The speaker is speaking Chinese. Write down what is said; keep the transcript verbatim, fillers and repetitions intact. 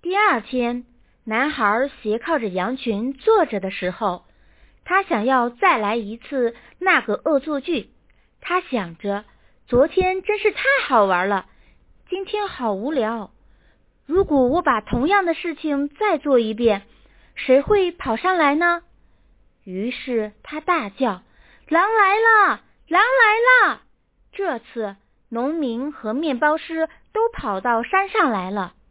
第二天，男孩斜靠着羊群坐着的时候，他想要再来一次那个恶作剧。他想着，昨天真是太好玩了，今天好无聊。如果我把同样的事情再做一遍，谁会跑上来呢？于是他大叫：狼来了，狼来了！这次农民和面包师都跑到山上来了。